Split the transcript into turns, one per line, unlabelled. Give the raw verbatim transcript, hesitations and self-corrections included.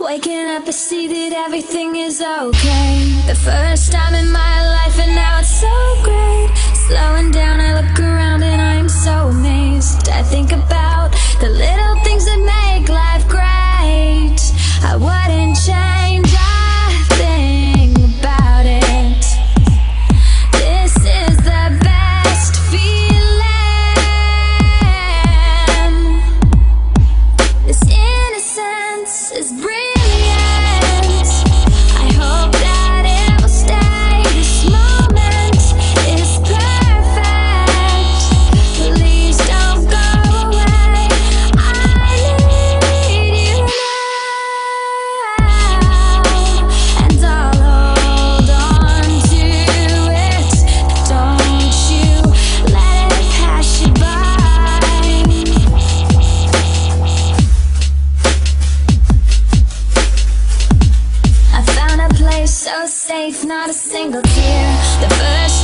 Waking up, I see that everything is okay. The first time in my life, and now it's so great. Slowing down, I look around and I'm so amazed. I think about the little things that make life great. I wouldn't change a thing about it. This is the best feeling. This innocence is brilliant. So safe, not a single tear. The first